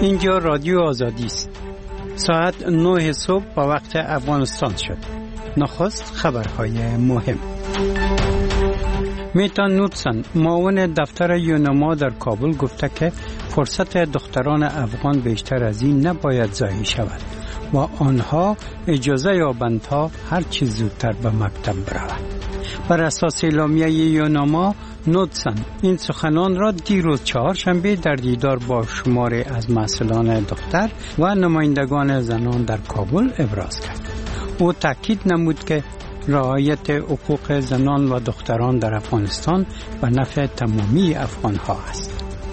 اینجا رادیو آزادی است. ساعت 9 صبح با وقت افغانستان شد. نخست خبرهای مهم. میتان نوتسن معاون دفتر یونما در کابل گفته که فرصت دختران افغان بیشتر از این نباید ضایع شود و آنها اجازه یابند تا هر چه زودتر به مکتب بروند. بر اساس اعلامیه یونما، نوتسن این سخنان را دیروز چهارشنبه در دیدار با شماری از مسئولان دختر و نمایندگان زنان در کابل ابراز کرد. او تاکید نمود که رعایت حقوق زنان و دختران در افغانستان به نفع تمامی افغانها است.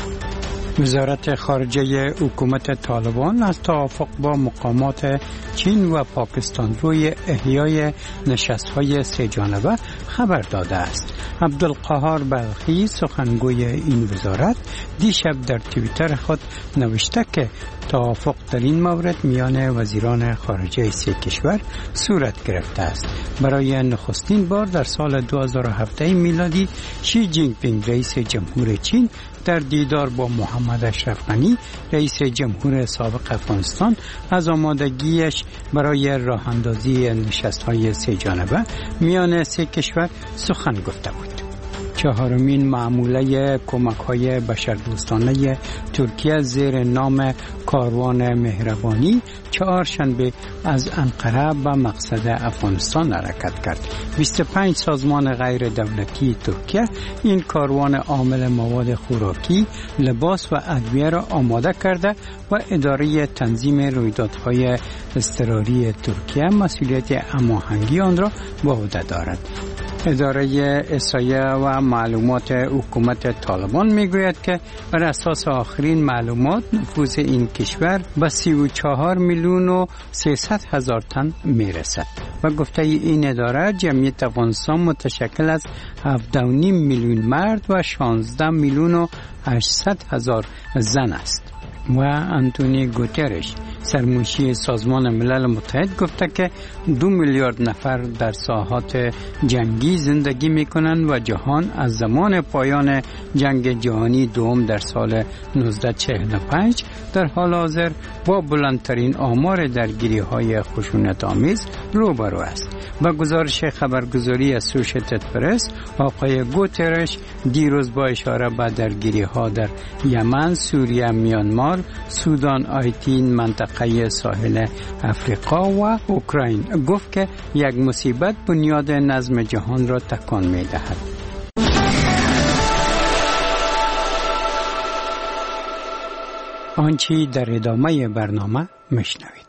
وزارت خارجه حکومت طالبان از توافق با مقامات چین و پاکستان روی احیای نشست‌های سه جانبه خبر داده است. عبدالقهار بلخی سخنگوی این وزارت دیشب در توییتر خود نوشته که توافق در این مورد میان وزیران خارجه سه کشور صورت گرفته است. برای نخستین بار در سال 2017 میلادی شی جینگ پینگ رئیس جمهور چین در دیدار با محمد اشرف غنی رئیس جمهور سابق افغانستان از آمادگیش برای راه اندازی نشست‌های سه جانبه میان سه کشور سخن گفته بود. چهارمین معامله کمک‌های بشردوستانه ترکیه زیر نام کاروان مهربانی چهارشنبه از انقره به مقصد افغانستان حرکت کرد. 25 سازمان غیر دولتی ترکیه این کاروان حامل مواد خوراکی، لباس و ادویه را آماده کرده و اداره تنظیم رویدادهای اضطراری ترکیه مسئولیت هماهنگی آن را به عهده دارد. اداره احصایه و معلومات حکومت طالبان میگوید که بر اساس آخرین معلومات نفوذ این کشور به 34 میلیون و 300 هزار تن میرسد و گفته این اداره جمعیت افغانستان متشکل از 7.5 میلیون مرد و 16 میلیون و 800 هزار زن است. و انتونی گوترش سرمنشی سازمان ملل متحد گفته که 2 میلیارد نفر در ساحات جنگی زندگی میکنند و جهان از زمان پایان جنگ جهانی دوم در سال 1945 در حال حاضر با بلندترین آمار درگیری های خشونت آمیز روبرو است. با گزارش خبرگزاری اسوشیتد پرس، آقای گوترش دیروز با اشاره به درگیری ها در یمن، سوریه، میانمار، سودان، آیتین، منطقه ساحل افریقا و اوکراین گفت که یک مصیبت بنیاد نظم جهان را تکان می دهد. آنچه در ادامه برنامه میشنوید.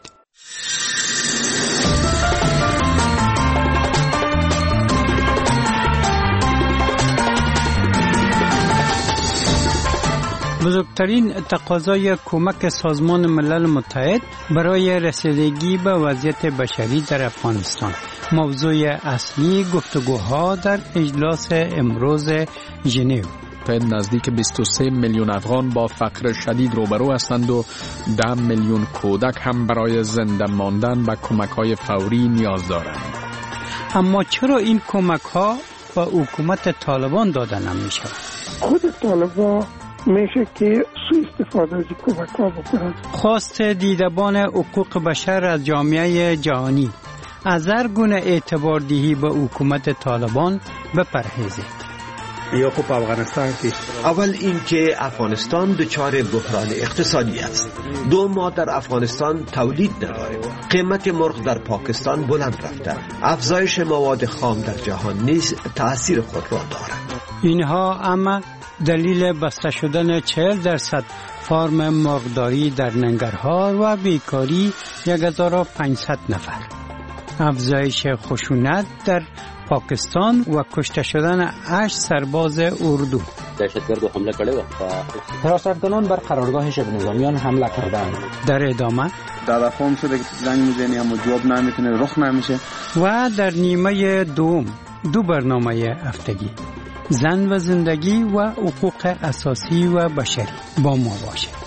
بزرگترین تقاضای کمک سازمان ملل متحد برای رسیدگی به وضعیت بشری در افغانستان. موضوع اصلی گفتگوها در اجلاس امروز ژنو. نزدیک 23 میلیون افغان با فقر شدید روبرو هستند و 10 میلیون کودک هم برای زنده ماندن به کمک‌های فوری نیاز دارند. اما چرا این کمک‌ها به حکومت طالبان داده نمی‌شود؟ خود طالبان میشه که سوء استفاده از کمک‌ها بکنند. خواست دیدبان حقوق بشر از جامعه جهانی از هر گونه اعتباردهی به حکومت طالبان بپرهیزید. یا خب افغانستان که اول اینکه افغانستان دچار بحران اقتصادی است. 2 ما در افغانستان تولید نداریم. قیمت مرغ در پاکستان بلند رفته. افزایش مواد خام در جهان نیز تأثیر خود را دارد. اینها اما دلیل بسته شدن 40% فارم مرغداری در ننگرهار و بیکاری 1500 نفر. افزایش خشونت در پاکستان و کشته شدن 8 سرباز اردو. دهشتگرد حمله کرده و حراستکنان بر قرارگاه شبه نظامیان حمله کردند. در ادامه دادا فهم شده که زنگ میزنی اما جواب نمیتونه، رخ نمیشه. و در نیمه دوم 2 برنامه هفتگی زن و زندگی و حقوق اساسی و بشری با ما باشید.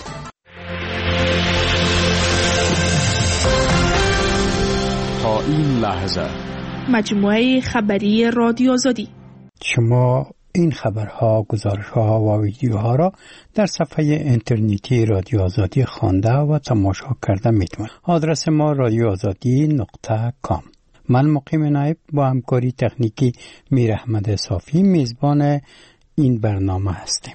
تا این لحظه مجموعه خبری رادیو آزادی. شما این خبرها، گزارشها و ویدیوها را در صفحه اینترنتی رادیو آزادی خوانده و تماشا کرده میتوان. آدرس ما radioazadi.com. من مقیم نایب با همکاری تکنیکی میر احمد صافی میزبان این برنامه هستیم.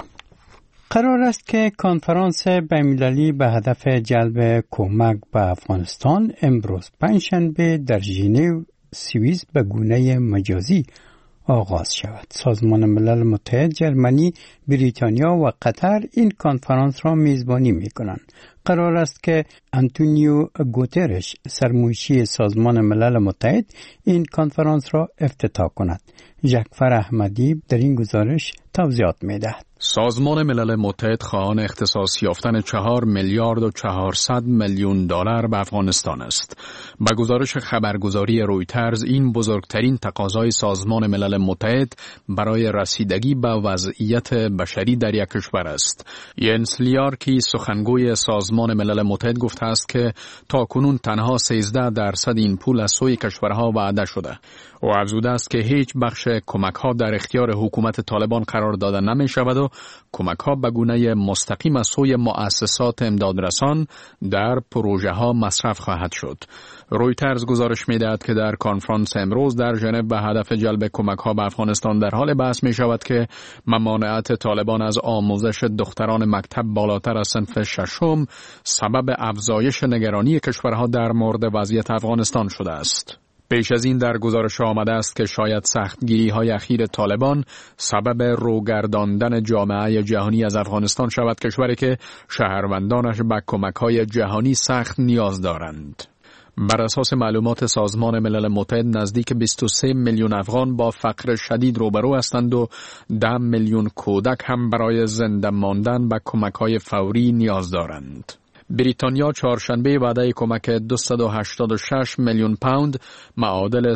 قرار است که کنفرانس بین‌المللی به هدف جلب کمک به افغانستان امروز پنجشنبه در ژنو سوئیس به گونه مجازی آغاز شود. سازمان ملل متحد، جرمنی، بریتانیا و قطر این کنفرانس را میزبانی می‌کنند. قرار است که آنتونیو گوترش، سرمنشی سازمان ملل متحد، این کنفرانس را افتتاح کند. جعفر احمدی در این گزارش توضیحات می‌دهد. سازمان ملل متحد خواهان اختصاص یافتن 4 میلیارد و 400 میلیون دلار به افغانستان است. به گزارش خبرگزاری رویترز، این بزرگترین تقاضای سازمان ملل متحد برای رسیدگی به وضعیت بشری در یک کشور است. ینس لیارکی، سخنگوی سازمان ملل متحد، گفته است که تاکنون تنها 13% این پول از سوی کشورها وعده شده. او افزوده است که هیچ بخش کمک‌ها در اختیار حکومت طالبان قرار داده نمی شود و کمک‌ها به گونه مستقیم از سوی مؤسسات امدادرسان در پروژه‌ها مصرف خواهد شد. رویترز گزارش می‌دهد که در کنفرانس امروز در ژنو به هدف جلب کمک‌ها به افغانستان در حال بحث می‌شود که ممانعت طالبان از آموزش دختران مکتب بالاتر از صنف ششم سبب افزایش نگرانی کشورها در مورد وضعیت افغانستان شده است. پیش از این در گزارش آمده است که شاید سختگیری‌های اخیر طالبان سبب روگرداندن جامعه جهانی از افغانستان شود، کشوری که شهروندانش به کمک‌های جهانی سخت نیاز دارند. بر اساس معلومات سازمان ملل متحد، نزدیک 23 میلیون افغان با فقر شدید روبرو هستند و 10 میلیون کودک هم برای زنده ماندن به کمک‌های فوری نیاز دارند. بریتانیا چهارشنبه وعده کمک 286 میلیون پوند معادل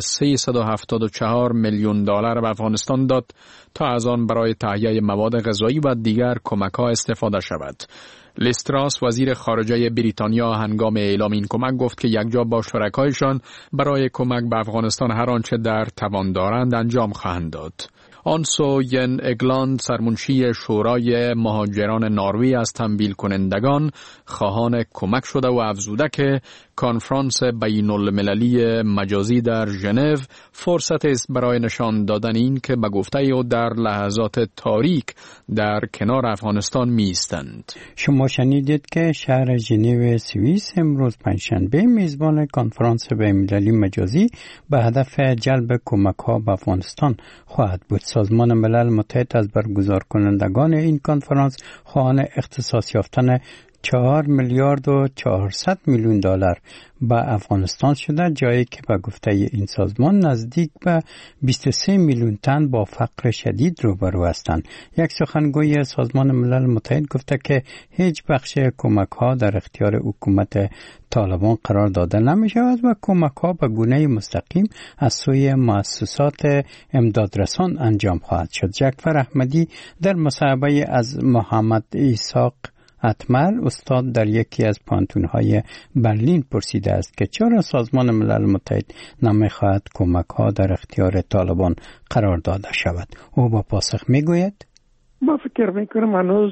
374 میلیون دلار به افغانستان داد تا از آن برای تهیه مواد غذایی و دیگر کمک‌ها استفاده شود. لیز تراس، وزیر خارجه بریتانیا، هنگام اعلام این کمک گفت که یکجا با شرکایشان برای کمک به افغانستان هر آنچه در توان دارند انجام خواهند داد. آنسو ین اگلاند، سرمنشی شورای مهاجران نروژ، از تمویل کنندگان خواهان کمک شده و افزوده که کنفرانس بین المللی مجازی در ژنو فرصت است برای نشان دادن این که به گفته او در لحظات تاریک در کنار افغانستان می ایستند. شما شنیدید که شهر ژنو سوئیس امروز پنجشنبه میزبان کنفرانس بین المللی مجازی به هدف جلب کمک‌ها به افغانستان خواهد بود. سازمان ملل متحد از برگزار کنندگان این کنفرانس خواهان اختصاص یافتن 4 میلیارد و 400 میلیون دلار به افغانستان شده، جایی که به گفته این سازمان نزدیک به 23 میلیون تن با فقر شدید روبرو هستند. یک سخنگوی سازمان ملل متحد گفته که هیچ بخش کمک ها در اختیار حکومت طالبان قرار داده نمی شود و کمک ها به گونه مستقیم از سوی مؤسسات امدادرسان انجام خواهد شد. جعفر احمدی در مصاحبه از محمد ایساق اتمل، استاد در یکی از پانتون‌های برلین، پرسیده است که چرا سازمان ملل متحد نمی‌خواهد کمک‌ها در اختیار طالبان قرار داده شود. او با پاسخ می‌گوید: ما فکر می‌کنم هنوز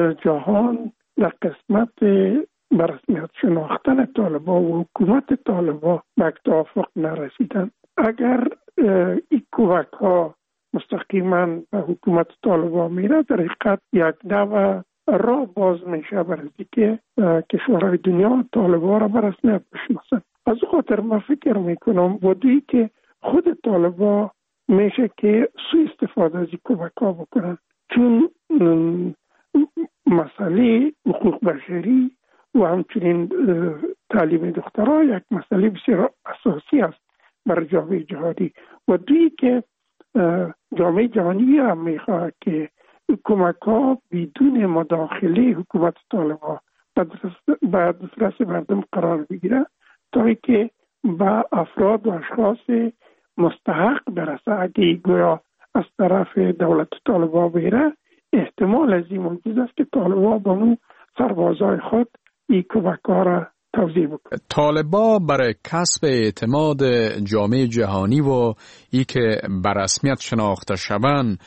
جهان در قسمت برسمیت شناختن طالبان و حکومت طالبان به توافق نرسیدن. اگر این کمک‌ها مستقیما به حکومت طالبان میره، در حقیقت یک نوع راه باز میشه برای که کشورهای دنیا طالبان را به رسمیت بشناسن. از خاطر ما فکر میکنم بودی که خود طالبان میشه که سوء استفاده از کمک‌ها بکنن، چون مسئله حقوق بشری و همچنین تعلیم دخترها یک مسئله بسیار اساسی است برای جامعه جهانی. و دویی که جامعه جهانی هم میخواد که کمک‌ها بدون مداخله حکومت طالبان به دسترس مردم قرار بگیره تا اینکه به افراد و اشخاص مستحق برسه. اگه گویا از طرف دولت طالبان بگیره، احتمال از این موجود است که طالبان با اون سربازای خود این کمک‌ها را توزیع بکنه. طالبان برای کسب اعتماد جامعه جهانی و ای که به رسمیت شناخته شوند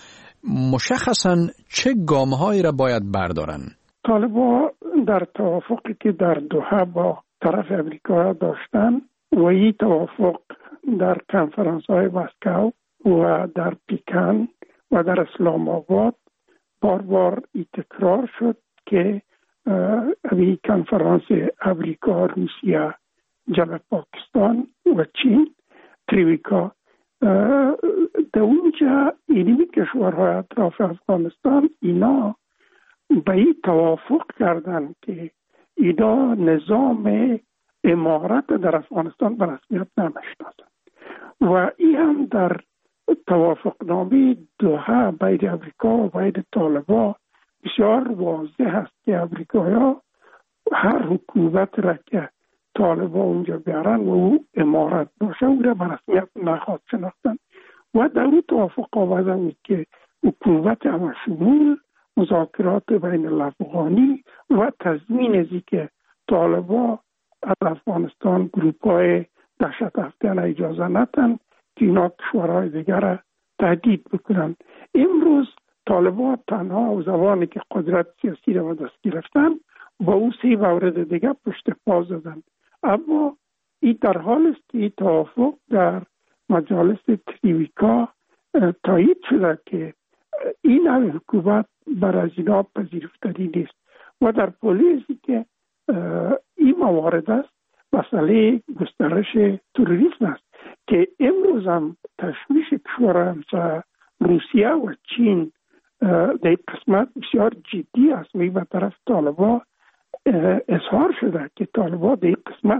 مشخصاً چه گام‌هایی را باید بردارن؟ طالبان در توافقی که در دوحه با طرف امریکا داشتن و این توافق در کنفرانس‌های مسکو و در پیکن و در اسلام آباد بار بار تکرار شد که این کنفرانس امریکا، روسیه، جنوب پاکستان و چین، تریویکا، در اونجا اینمی کشورهای اطراف افغانستان اینا به این توافق کردن که اینا نظام امارت در افغانستان به رسمیت نمیشناسند و این هم در توافقنامه دوحه بین امریکا و بین طالبان بسیار واضح است که امریکایی‌ها هر حکومت را که طالبان اونجا بیارن و او امارت باشه او را به رسمیت نخواهد شناختن و در اون توافق آمده بود که حکومت همشمول، مذاکرات بین الافغانی و تضمین ازی که طالبان از افغانستان گروپ‌های دهشت افکن اجازه ندن که اینا کشورهای دیگر را تهدید بکنن. امروز طالبان تنها و زمانی که قدرت سیاسی را به دست گرفتن با او 3 مورد دیگر پشت پا زدن، اما این در حال است که این توافق در مجالس تریویکا تایید شده که این نوع حکومت بر از اینا پذیرفتنی نیست و در پولیسی که این موارد است مسئله گسترش تروریسم است که امروز هم تشویش کشورهای همسایه روسیه و چین در قسمت بسیار جدی است و به طرف طالبان اظهار شده که طالبان در قسمت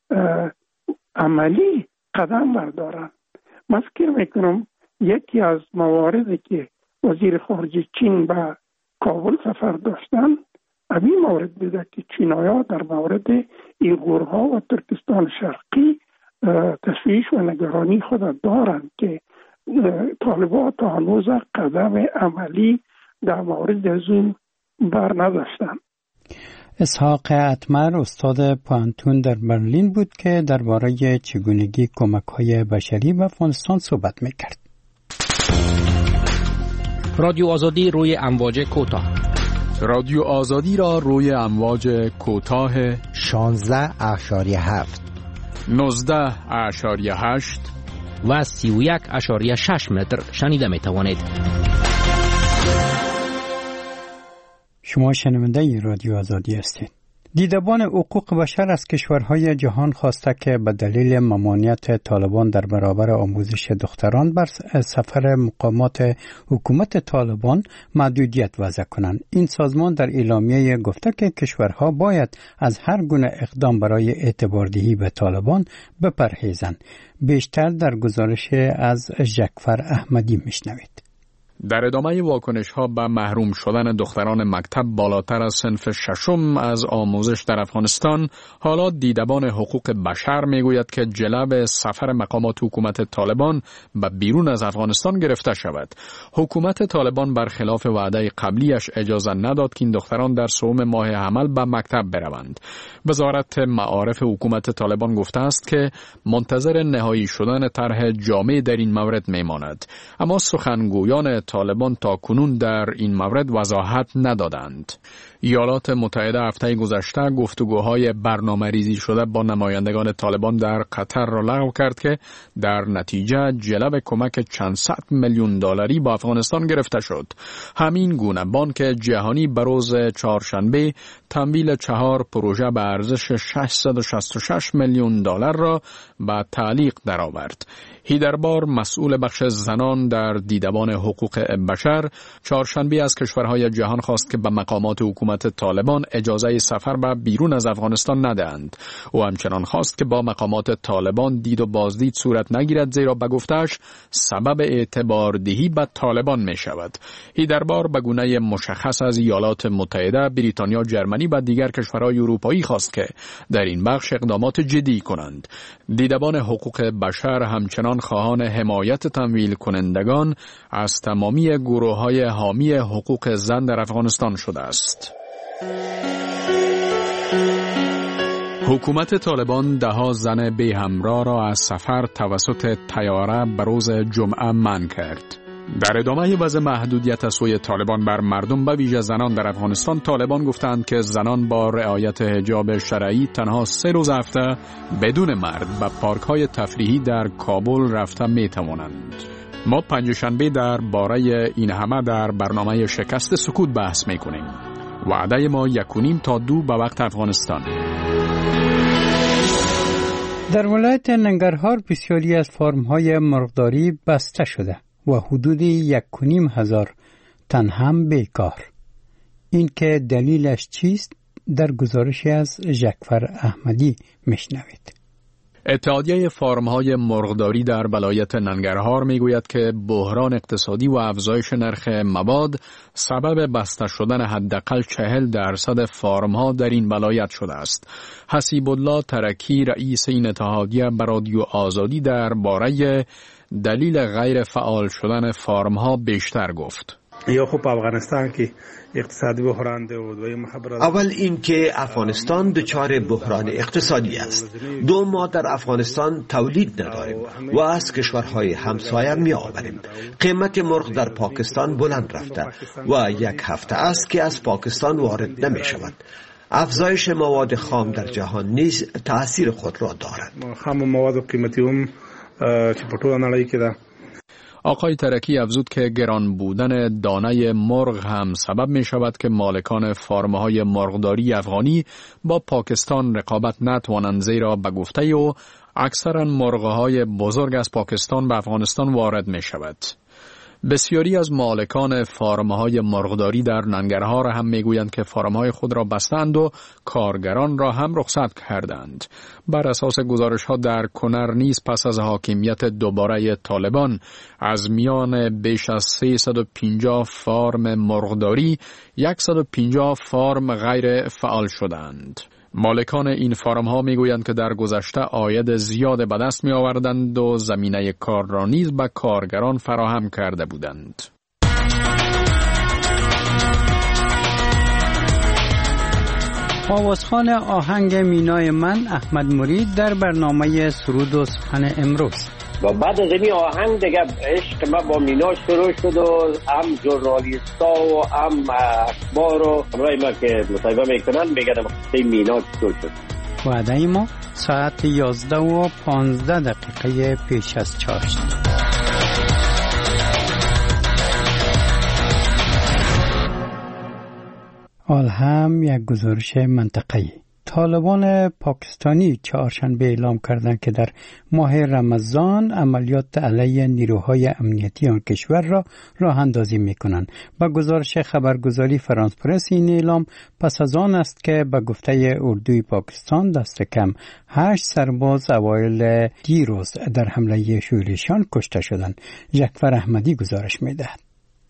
عملی قدم بردارن. من فکر میکنم یکی از مواردی که وزیر خارجه چین به کابل سفر داشتن همین مورد بوده که چینای‌ها در مورد ایغورها و ترکستان شرقی تشویش و نگرانی خود دارند که طالبان تا هنوز قدم عملی در مورد از اون بر نداشتن. اسحاق اتمر استاد پانتون در برلین بود که درباره چگونگی کمک‌های بشری به افغانستان صحبت می‌کرد. رادیو آزادی روی امواج کوتاه. رادیو آزادی را روی امواج کوتاه 16.7 19.8 و 31.6 متر شنیده می توانید. شما شنونده رادیو آزادی هستید. دیدبان حقوق بشر از کشورهای جهان خواسته که به دلیل ممانعت طالبان در برابر آموزش دختران بر سفر مقامات حکومت طالبان محدودیت وضع کنند. این سازمان در اعلامیه گفته که کشورها باید از هر گونه اقدام برای اعتباردهی به طالبان بپرهیزند. بیشتر در گزارش از ژکفر احمدی میشنوید. در ادامه واکنش‌ها به محروم شدن دختران مکتب بالاتر از صنف 6 از آموزش در افغانستان، حالا دیدبان حقوق بشر میگوید که جلب سفر مقامات حکومت طالبان به بیرون از افغانستان گرفته شود. حکومت طالبان برخلاف وعده قبلیش اجازه نداد که این دختران در سوم ماه حمل به مکتب بروند. وزارت معارف حکومت طالبان گفته است که منتظر نهایی شدن طرح جامع در این مورد میماند، اما سخنگویان طالبان تا کنون در این مورد وضاحت ندادند. ایالات متحده هفته گذشته گفتگوهای برنامه‌ریزی شده با نمایندگان طالبان در قطر را لغو کرد که در نتیجه جلب کمک چند صد میلیون دلاری با افغانستان گرفته شد. همین گونه بانک جهانی به روز چهارشنبه تمویل 4 پروژه به ارزش 666 میلیون دلار را به تعلیق درآورد. هیدربار مسئول بخش زنان در دیدبان حقوق بشر چهارشنبه از کشورهای جهان خواست که به مقامات حکومت طالبان اجازه سفر به بیرون از افغانستان ندهند. او همچنان خواست که با مقامات طالبان دید و بازدید صورت نگیرد، زیرا به گفته‌اش سبب اعتباردهی به طالبان می شود. هیدربار به گونه مشخص از ایالات متحده، بریتانیا، جرمنی و دیگر کشورهای اروپایی خواست که در این بخش اقدامات جدی کنند. دیدبان حقوق بشر همچنان خواهان حمایت تمویل کنندگان از تمامی گروه‌های حامی حقوق زن در افغانستان شده است. حکومت طالبان 10 زن بی همراه را از سفر توسط طیاره به روز جمعه منع کرد. در ادامه وضع محدودیت از سوی طالبان بر مردم به ویژه زنان در افغانستان، طالبان گفتند که زنان با رعایت حجاب شرعی تنها 3 روز هفته بدون مرد به پارک‌های تفریحی در کابل رفته می‌توانند. ما پنجشنبه در باره این همه در برنامه شکست سکوت بحث می‌کنیم. وعده ما 1.5 تا 2 به وقت افغانستان. در ولایت ننگرهار بسیاری از فارم‌های مرغداری بسته شده و حدود 1,500 تن هم بیکار. این که دلیلش چیست در گزارشی از ژکفر احمدی میشنوید. اتحادیه فارم‌های مرغداری در ولایت ننگرهار میگوید که بحران اقتصادی و افزایش نرخ مواد سبب بسته شدن حداقل 40% فارم‌ها در این ولایت شده است. حسیب الله ترکی رئیس این اتحادیه به رادیو آزادی درباره دلیل غیر فعال شدن فارم‌ها بیشتر گفت. یا خب افغانستان که اقتصادی بحران ده و دویم خبر اول اینکه افغانستان دچار بحران اقتصادی است. 2 ماه در افغانستان تولید نداریم و از کشورهای همسایه می آوریم. قیمت مرغ در پاکستان بلند رفته و 1 هفته است که از پاکستان وارد نمی شود. افزایش مواد خام در جهان نیز تأثیر خود را دارد. خام مواد و قیمتی هم چې په ټوله نړۍ کې ده. آقای ترکی افزود که گران بودن دانه مرغ هم سبب می شود که مالکان فارم‌های مرغداری افغانی با پاکستان رقابت نتوانند، زیرا به گفته او اکثرا مرغ‌های بزرگ از پاکستان به افغانستان وارد می شود. بسیاری از مالکان فارم‌های مرغداری در ننگرهار هم میگویند که فارم‌های خود را بستند و کارگران را هم رخصت کردند. بر اساس گزارش‌ها در کنر نیز پس از حاکمیت دوباره طالبان از میان بیش از 350 فارم مرغداری 150 فارم غیر فعال شدند. مالکان این فارم ها می گویند که در گذشته عاید زیاد به دست می آوردند و زمینه کار را نیز به کارگران فراهم کرده بودند. آوازخوان آهنگ مینای من احمد مرید در برنامه سرود و سخن امروز. و بعد از این آهنگ دیگه عشق ما با مینا شروع شد و هم ژورنالیستا و هم اخبار و همراهی ما که مصاحبه میکنن میگن قصه مینا شروع شد. وعده ما ساعت 11:15 پیش از 4 شد. حال هم یک گزارش منطقه‌ای. طالبان پاکستانی چهارشنبه اعلام کردند که در ماه رمضان عملیات علیه نیروهای امنیتی آن کشور را راه اندازی می‌کنند. با گزارش خبرگزاری فرانس پرس این اعلام پس از آن است که به گفته اردوی پاکستان دست کم 8 سرباز اوایل دیروز در حمله شورشیان کشته شدند. ژکفر احمدی گزارش می‌دهد.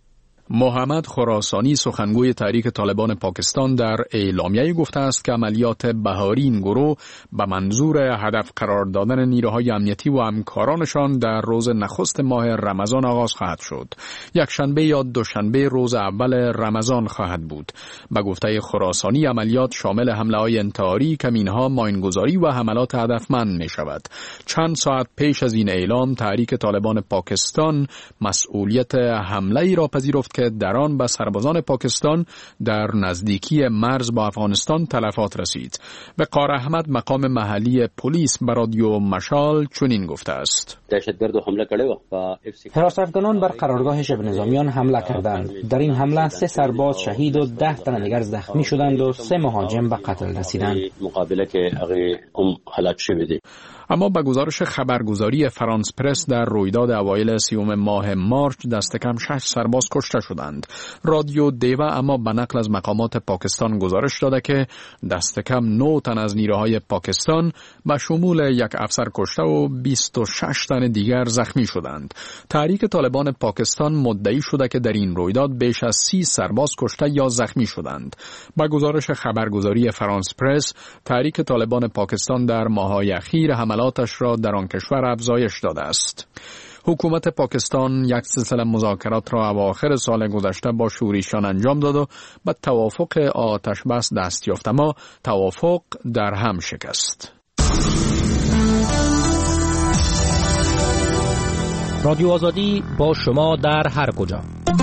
محمد خراسانی سخنگوی تحریک طالبان پاکستان در اعلامیه گفته است که عملیات بهاری این گروه به منظور هدف قرار دادن نیروهای امنیتی و همکارانشان در روز نخست ماه رمضان آغاز خواهد شد. یک شنبه یا دوشنبه روز اول رمضان خواهد بود. به گفته خراسانی عملیات شامل حمله‌های انتحاری، کمین‌ها، ماینگذاری و حملات هدفمند می شود. چند ساعت پیش از این اعلام تحریک طالبان پاکستان مسئولیت حمله ای را پذیرفت که در آن به سربازان پاکستان در نزدیکی مرز با افغانستان تلفات رسید. وقار احمد مقام محلی پلیس به رادیو مشال چنین گفته است: دهشتگرد حمله کرده و حراست افغانان بر قرارگاه شبه نظامیان حمله کردند. در این حمله 3 سرباز شهید و 10 تن دیگر زخمی شدند و 3 مهاجم به قتل رسیدند. مقابله که هم هلاک شده. اما به گزارش خبرگزاری فرانس پرس در رویداد اوایل 30 ماه مارچ دست کم 6 سرباز کشته شدند. رادیو دیوه اما به نقل از مقامات پاکستان گزارش داده که دست کم 9 تن از نیروهای پاکستان به شمول 1 افسر کشته و 26 تن دیگر زخمی شدند. تحریک طالبان پاکستان مدعی شده که در این رویداد بیش از 30 سرباز کشته یا زخمی شدند. به گزارش خبرگزاری فرانس پرس تحریک طالبان پاکستان در ماه‌های اخیر حملاتش را در آن کشور افزایش داده است. حکومت پاکستان یک سلسله مذاکرات را اواخر سال گذشته با شورشیان انجام داد و به توافق آتش بس دست یافت، اما توافق در هم شکست. رادیو آزادی با شما در هر کجا.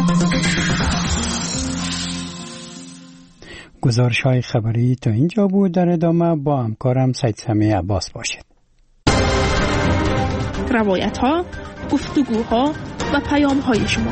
گزارش‌های خبری تا اینجا بود. در ادامه با همکارم سید سمیع عباس باشید. روایت‌ها، گفتگوها و پیام‌های شما.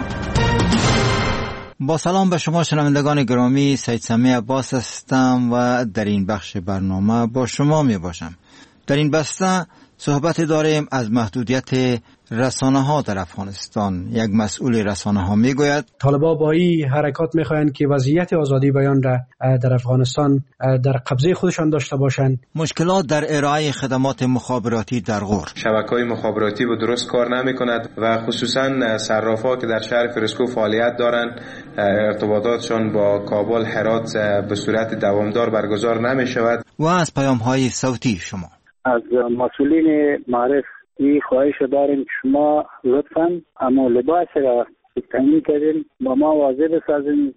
با سلام به شما شنوندگان گرامی، سید سمیع عباس هستم و در این بخش برنامه با شما می باشم. در این بسته صحبت داریم از محدودیت رسانه‌ها در افغانستان. یک مسئول رسانه‌ها میگوید طالبان با این حرکات میخواهند که وضعیت آزادی بیان را در افغانستان در قبضه خودشان داشته باشند. مشکلات در ارائه خدمات مخابراتی در غور. شبکه‌های مخابراتی به درست کار نمی‌کند و خصوصا صرافا که در شهر فرسکو فعالیت دارند ارتباطاتشان با کابل، هرات به صورت دوامدار برگزار نمی‌شود. و از پیام‌های صوتی شما از مسئولین معرف این خواهش داریم که شما لطفاً اما لباس را تعیین کردین با ما واضح بسازین.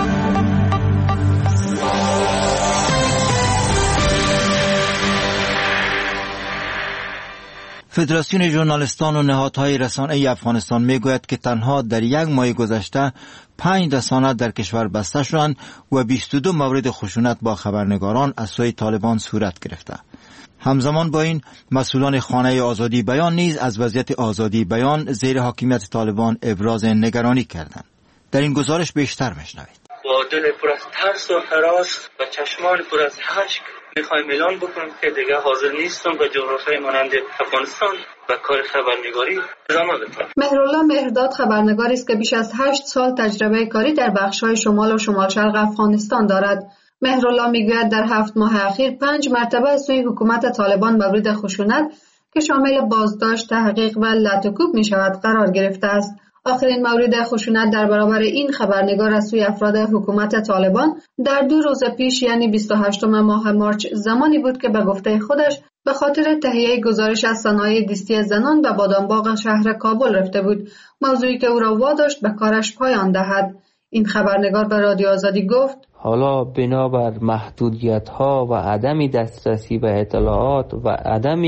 فدراسیون ژورنالیستان و نهادهای رسانه‌ای افغانستان میگوید که تنها در یک ماه گذشته 5 رسانه در کشور بسته شدند و 22 مورد خشونت با خبرنگاران از سوی طالبان صورت گرفته. همزمان با این مسئولان خانه آزادی بیان نیز از وضعیت آزادی بیان زیر حاکمیت طالبان ابراز نگرانی کردند. در این گزارش بیشتر بشنوید. با دل پر از ترس و هراس و چشمان پر از اشک میخوایم اعلان بکنم که دیگه حاضر نیستم به جغرافیای مانند افغانستان و کار خبرنگاری ادامه بدم. مهرالله مهرداد خبرنگاری است که بیش از 8 سال تجربه کاری در بخش‌های شمال و شمال شرق افغانستان دارد. مهرالله میگوید در 7 ماه اخیر 5 مرتبه از سوی حکومت طالبان مورد خشونت که شامل بازداشت، تحقیق و لطوکوب می شود قرار گرفته است. آخرین مورد خشونت در برابر این خبرنگار از سوی افراد حکومت طالبان در 2 روز پیش یعنی 28 ماه مارچ زمانی بود که به گفته خودش به خاطر تهیه گزارش از صنایع دیستی زنان به بادامباغ شهر کابل رفته بود، موضوعی که او را واداشت به کارش پایان دهد. این خبرنگار به رادیو آزادی گفت حالا بنابر محدودیت‌ها و عدم دسترسی به اطلاعات و عدم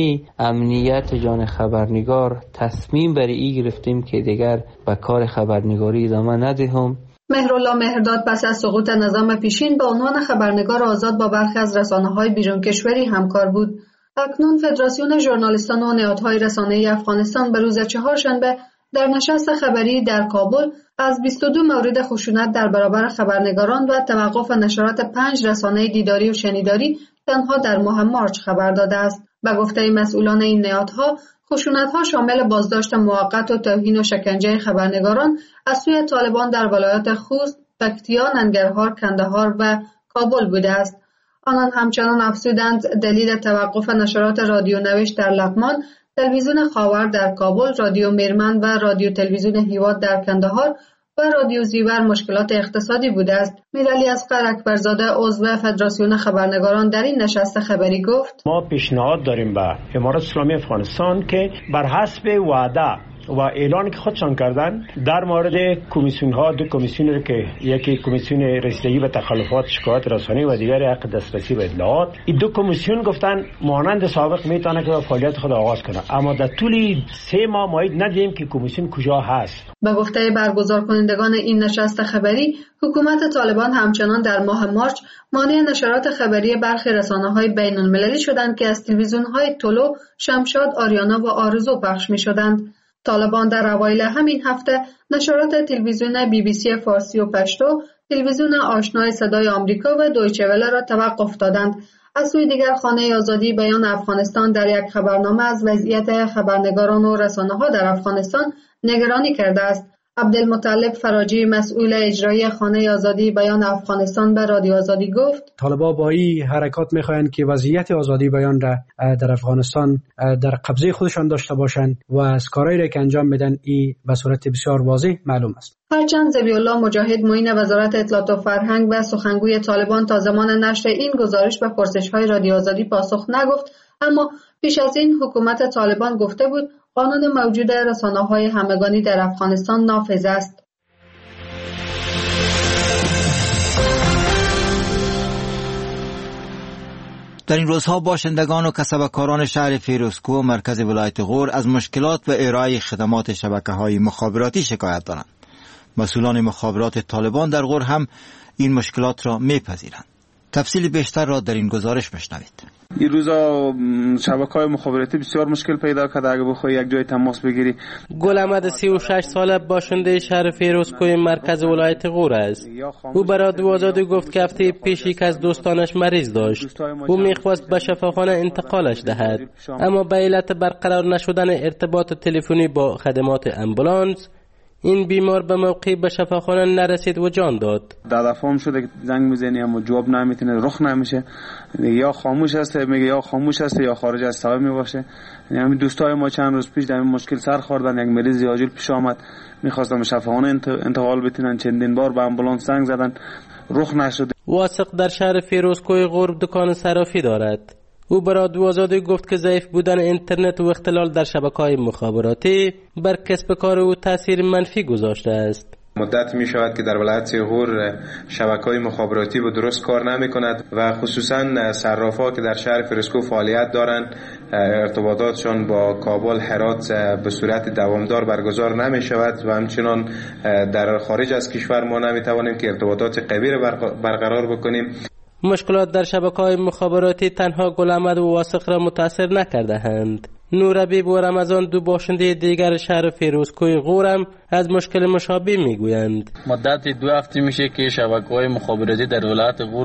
امنیت جان خبرنگار تصمیم بر این گرفتیم که دیگر به کار خبرنگاری ادامه ندهم. مهرالله مهرداد پس از سقوط نظام پیشین به عنوان خبرنگار آزاد با برخی از رسانه‌های بیرون کشوری همکار بود. اکنون فدراسیون ژورنالیستان و نهادهای رسانه‌ای افغانستان به روز چهارشنبه در نشست خبری در کابل از 22 مورد خشونت در برابر خبرنگاران و توقف نشرات 5 رسانه دیداری و شنیداری تنها در ماه مارچ خبر داده است. به گفته مسئولان این نهادها، خشونت‌ها شامل بازداشت موقت و توهین و شکنجه خبرنگاران از سوی طالبان در ولایات خوست، پکتیا، ننگرهار، کندهار و کابل بوده است. آنان همچنان افزودند دلیل توقف نشرات رادیو نوشت در لغمان، تلویزیون خاور در کابل، رادیو میرمن و رادیو تلویزیون هیواد در کندهار و رادیو زیور مشکلات اقتصادی بوده است. میرعلی اصغر اکبرزاده عضو فدراسیون خبرنگاران در این نشست خبری گفت ما پیشنهاد داریم به امارات اسلامی افغانستان که بر حسب وعده و اعلان که خودشان کردن در مورد کمیسیون ها، 2 کمیسیون که یکی کمیسیون رسیدگی به تخلفات شکایت رسانی و دیگری حق دسترسی به اطلاعات، این 2 کمیسیون گفتن مانند سابق میتونه که فعالیت خود آغاز کنه، اما در طول 3 ماه مایید ندیم که کمیسیون کجا هست. به گفته برگزار کنندگان این نشست خبری، حکومت طالبان همچنان در ماه مارچ مانع نشرات خبری برخی رسانه‌های بین‌المللی شدند که از تلویزیون‌های طلوع، شمشاد، آریانا و آرزو پخش می‌شدند. طالبان در اوایل همین هفته نشرات تلویزیون BBC فارسی و پشتو، تلویزیون آشنای صدای آمریکا و دویچه وله را توقف دادند. از سوی دیگر خانه آزادی بیان افغانستان در یک خبرنامه از وضعیت خبرنگاران و رسانه‌ها در افغانستان نگرانی کرده است. عبدالمطلب فراجی مسئول اجرایی خانه آزادی بیان افغانستان به رادیو آزادی گفت طالبان با این حرکات میخواهند که وضعیت آزادی بیان را در افغانستان در قبضه خودشان داشته باشند و از کارهایی که انجام میدن این به صورت بسیار واضح معلوم است. هرچند ذبیح الله مجاهد معین وزارت اطلاعات و فرهنگ و سخنگوی طالبان تا زمان نشر این گزارش به پرسش‌های رادیو آزادی پاسخ نگفت، اما پیش از این حکومت طالبان گفته بود قانون موجود رسانه‌های همگانی در افغانستان نافذ است. در این روزها باشندگان و کسبکاران شهر فیروزکوه مرکز ولایت غور از مشکلات و ارائه خدمات شبکه‌های مخابراتی شکایت دارند. مسئولان مخابرات طالبان در غور هم این مشکلات را میپذیرند. تفصیل بیشتر را در این گزارش بشنوید. این روزا شبکه‌های مخابراتی بسیار مشکل پیدا کرده. اگه بخوای یک جای تماس بگیری. گل احمد 36 ساله باشنده شهر فیروزکوه مرکز ولایت غور است. او برای رادیو آزادی گفت که هفته پیش یک از دوستانش مریض داشت. او میخواست به شفاخانه انتقالش دهد، اما به علت برقرار نشدن ارتباط تلفنی با خدمات امبولانس این بیمار به موقع به شفاخانه نرسید و جان داد. دفعه شده که زنگ میزنی اما جواب نمیتونه، رخ نمیشه، یا خاموش است، میگه یا خاموش است یا خارج از تایم میباشه. یعنی دوستای ما چند روز پیش در این مشکل سر خوردن. یک مریض عاجل پیش آمد، میخواستن به شفاخانه انتقال بتونن، چندین بار به آمبولانس زنگ زدن، رخ نشد. واثق در شهر فیروزکوه غور دکان صرافی دارد. او برای رادیو آزادی گفت که ضعیف بودن اینترنت و اختلال در شبکه‌های مخابراتی بر کسب کار او تاثیر منفی گذاشته است. مدت می شود که در ولایت غور شبکه‌های مخابراتی به درست کار نمی کند و خصوصا صرافا که در شهر فیروزکوه فعالیت دارند ارتباطاتشان با کابل، هرات به صورت دوامدار برگزار نمی شود و همچنان در خارج از کشور ما نمی توانیم که ارتباطات قوی را برقرار بکنیم. مشکلات در شبکه‌های مخابراتی تنها گل احمد و واثق را متاثر نکرده‌اند. نورابیب و رمضان دو باشنده دیگر شهر فیروزکوه غورم از مشکل مشابه میگویند. مدت 2 هفته میشه که شبکه‌های مخابراتی در ولایت غور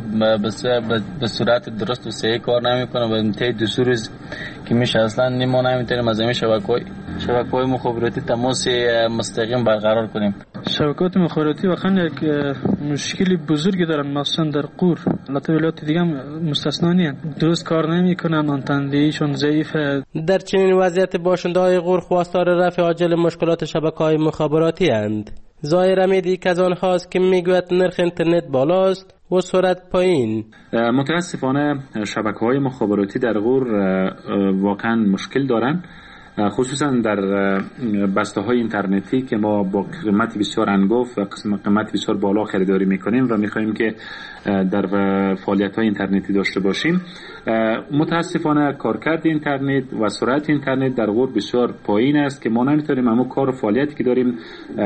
به صورت درست و صحیح کار نمیکنه و انتهای 2 روز که میشه اصلا ما نمیتونیم از این شبکه‌های مخابراتی تماس مستقیم برقرار کنیم. شبکه‌های مخابراتی واقعا یک مشکلی بزرگی دارن، مخصوصا در غور. البته ولایات دیگه هم مستثنا نیست، درست کار نمیکنن، آنتنده‌ایشون ضعیفه. در چنین وضعیت باشنده‌های غور خواستار رفع عاجل مشکلات شبکه‌های مخابراتی اند. ظاهر امید یک از آنهاست که میگوید نرخ اینترنت بالاست و سرعت پایین. متاسفانه شبکه‌های مخابراتی در غور واقعا مشکل دارند، خصوصا در بسته‌های اینترنتی که ما با قیمت بسیار انگفت و قیمت بسیار بالا خریداری میکنیم و میخوایم که در فعالیت‌های اینترنتی داشته باشیم. متاسفانه کارکرد اینترنت و سرعت اینترنت در غور بسیار پایین است که ما نمیتونیم همون کار و فعالیتی که داریم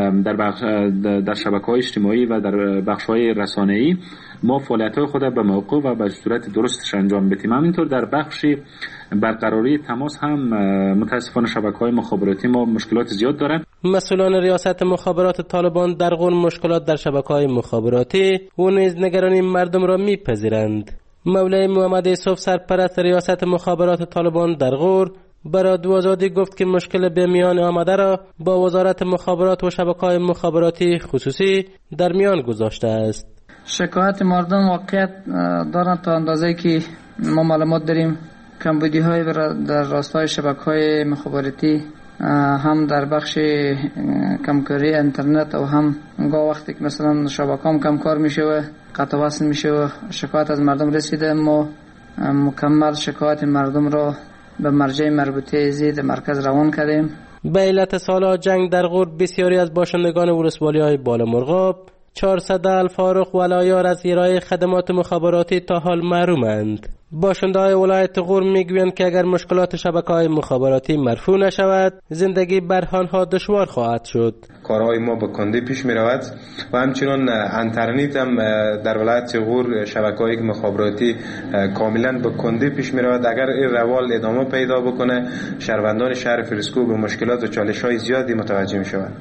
در شبکه‌های اجتماعی و در بخش‌های رسانه‌ای ما فعالیت‌های خود به موقع و به صورت درستش انجام بدیم. همینطور در بخش برقراری تماس هم متاسفانه شبکه‌های مخابراتی ما مشکلات زیاد دارند. مسئولان ریاست مخابرات طالبان در غور مشکلات در شبکه‌های مخابراتی و نیز نگرانی مردم را میپذیرند. مولای محمد یوسف سرپرست ریاست مخابرات طالبان در غور برای رادیو آزادی گفت که مشکل به میان آمده را با وزارت مخابرات و شبکه‌های مخابراتی خصوصی در میان گذاشته است. شکایت مردم واقعیت دارند تا اندازه‌ای که ما معلومات داریم کمبودی‌های در راستای شبکه‌های مخابراتی هم در بخش کمکاری اینترنت و هم وقتی که مثلا شبکه‌ام کم کار میشه و قطع وصل میشه و شکایت از مردم رسیده، ما مکمل شکایت مردم را به مرجع مربوطه زید مرکز روان کردیم. به علت سال‌ها جنگ در غور بسیاری از باشندگان ولسوالی‌های بالامرغاب 400 الفاروق و لایار از ارائه خدمات مخابراتی تا حال محرومند. باشنده‌های ولایت غور میگویند که اگر مشکلات شبکه‌های مخابراتی مرفوع نشود زندگی بر آنها دشوار خواهد شد. کارهای ما به کندی پیش می رود و همچنان اینترنت هم در ولایت غور شبکه‌های مخابراتی کاملا به کندی پیش می رود. اگر این روال ادامه پیدا بکنه شهروندان شهر فیروزکوه به مشکلات و چالش‌های زیادی متوجه می شوند.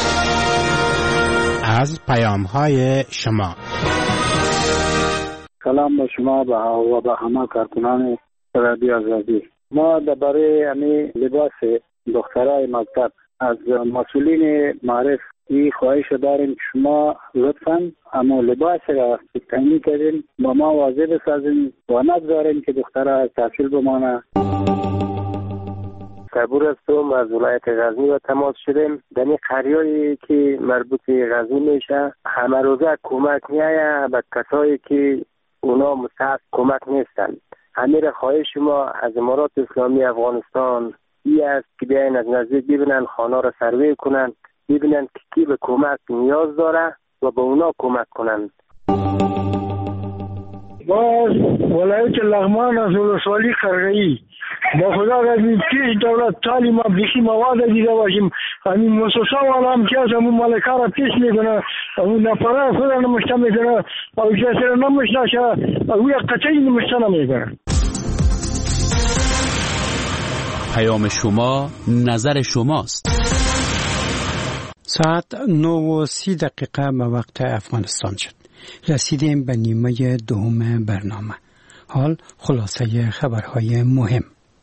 از پیام‌های شما. سلام به شما و به همه کارکنان رادیو آزادی. ما درباره همین لباس دخترای مکتب از مسئولین معرف این خواهش داریم که شما لطفاً اما لباس را تعیین کردین با ما واضح بسازین و نگذارین که دخترها تحصیل بمانه. صبور هستم از ولایت غزنی و تماس شدیم. در این قریه‌ای که مربوط غزنی میشه همه روزه کمک میایه به کسایی که اونا مستحق کمک نیستن. امیر خواهش ما از امارات اسلامی افغانستان ای است که بیاین از نزدیک ببینن خانه را سروی کنن، ببینن که کی به کمک نیاز داره و به اونا کمک کنن. باز ولایت لغمان از ولسوالی قرغی با خدا از این پیش دولت تعلیم بیشی مواد دیده باشیم همین مؤسسه والا هم که از همون مالکا را پیش میکنه همون نفره خود را نمشته میکنه او کسی را نمشته او یک قطعی نمشته نمیکنه. پیام شما نظر شماست. ساعت 9:30 به وقت افغانستان شد. رسیدیم به نیمه دوم برنامه. حال خلاصه خبرهای مهم.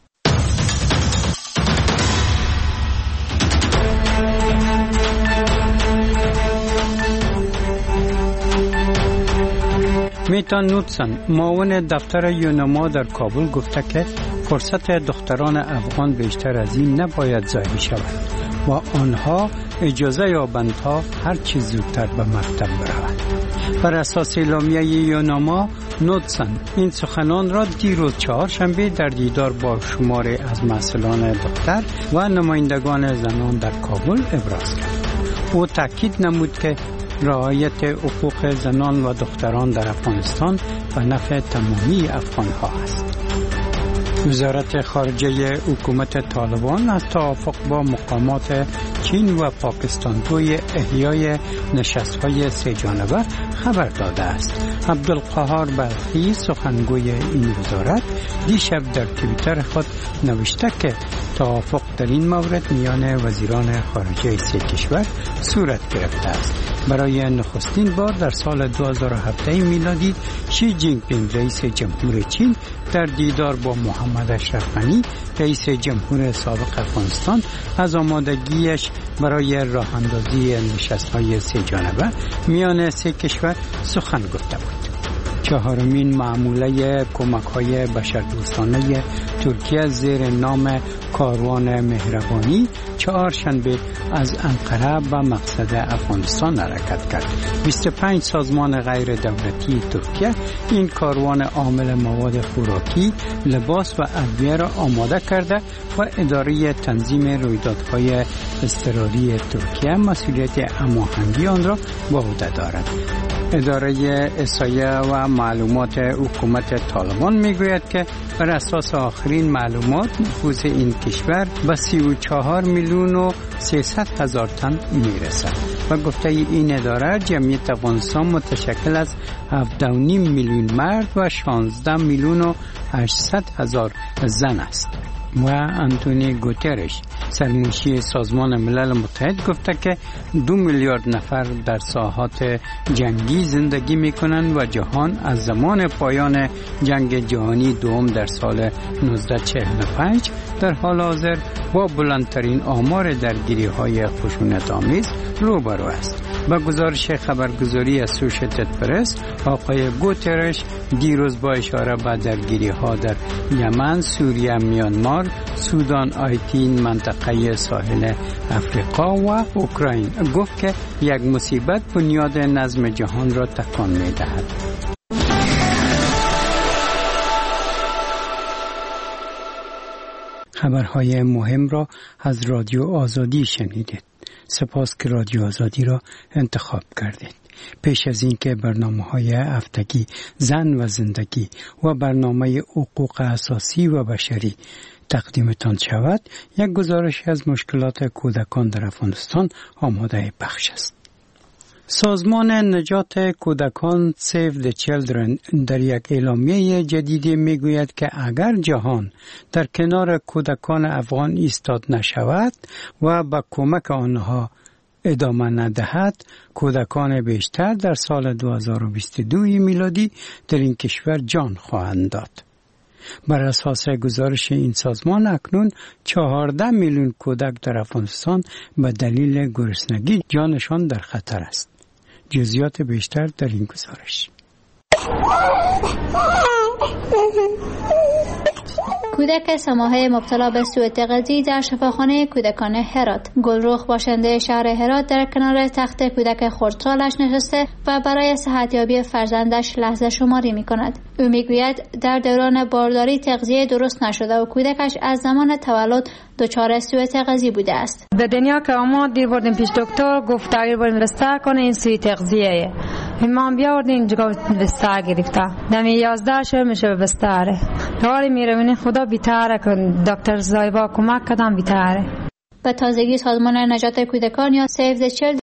میتا نوتسن معاون دفتر یونما در کابل گفته که فرصت دختران افغان بیشتر از این نباید ضایع شود و آنها اجازه یابند تا هر چیز زودتر به مکتب بروند. بر اساس اعلامیه یونما، نوتسن این سخنان را دیروز چهارشنبه در دیدار با شماری از مسئولان دختر و نمایندگان زنان در کابل ابراز کرد. او تاکید نمود که رعایت حقوق زنان و دختران در افغانستان به نفع تمامی افغانها است. وزارت خارجه حکومت طالبان از توافق با مقامات چین و پاکستان روی احیای نشست‌های سه جانبه خبر داده است. عبدالقهار بلخی سخنگوی این وزارت دیشب در توییتر خود نوشته که توافق در این مورد میان وزیران خارجه سه کشور صورت گرفته است. برای نخستین بار در سال 2017 میلادی شی جین پینگ رئیس جمهور چین در دیدار با محمد اشرف غنی رئیس جمهور سابق افغانستان از آمادگیش برای راه اندازی نشست‌های سه جانبه میان سه کشور سخن گفته بود. چهارمین معموله کمک‌های بشردوستانه ترکیه زیر نام کاروان مهربانی چهارشنبه از انقره به مقصد افغانستان حرکت کرد. 25 سازمان غیر دولتی ترکیه این کاروان حامل مواد خوراکی، لباس و ادویه را آماده کرده و اداره تنظیم رویدادهای اضطراری ترکیه مسئولیت هماهنگی آن را به عهده دارد. اداره احصایه و معلومات حکومت طالبان میگوید که بر اساس آخرین معلومات نفوذ این کشور به 34,300,000 تن میرسد و گفته این اداره جمعیت افغانستان متشکل از 7.5 میلیون مرد و 16,800,000 زن است. و انتونی گوترش سرمنشی سازمان ملل متحد گفته که 2 میلیارد نفر در ساحات جنگی زندگی می کنند و جهان از زمان پایان جنگ جهانی دوم در سال 1945 در حال حاضر با بلندترین آمار درگیری های خشونت آمیز روبرو است. با گزارش خبرگزاری اسوشیتد پرس، آقای گوترش دیروز با اشاره به درگیری ها در یمن، سوریه، میانمار، سودان، هایتی، منطقه ساحل افریقا و اوکراین گفت که یک مصیبت بنیاد نظم جهان را تکان می دهد. خبرهای مهم را از رادیو آزادی شنیدید. سپاس که رادیو آزادی را انتخاب کردید. پیش از این که برنامه‌های هفتگی زن و زندگی و برنامه حقوق اساسی و بشری تقدیمتان شود، یک گزارش از مشکلات کودکان در افغانستان آماده پخش است. سازمان نجات کودکان Save the Children در یک اعلامیه جدیدی میگوید که اگر جهان در کنار کودکان افغان ایستاد نشود و با کمک آنها ادامه ندهد، کودکان بیشتر در سال 2022 میلادی در این کشور جان خواهند داد. بر اساس گزارش این سازمان اکنون 14 میلیون کودک در افغانستان به دلیل گرسنگی جانشان در خطر است. جزئیات بیشتر در این گزارش. کودک سماحه مبتلا به سوء تغذیه در شفاخانه کودکان هرات. گلرخ باشنده شهر هرات در کنار تخت کودک خردسالش نشسته و برای صحتیابی فرزندش لحظه شماری می کند. او می گوید در دوران بارداری تغذیه درست نشده و کودکش از زمان تولد دچار سوء تغذیه بوده است. در دنیا که ما دیر بردیم پیش دکتر گفت تغییر باید رسته کنه این سوء تغذیه امام بیاورد اینجا بستر گرفته دمی 11 شب میشه به بستره دواری میروینه خدا بیتاره کن دکتر زایبا کمک کدام بیتاره. به تازگی سازمان نجات کودکان یا سیو د چیلدرن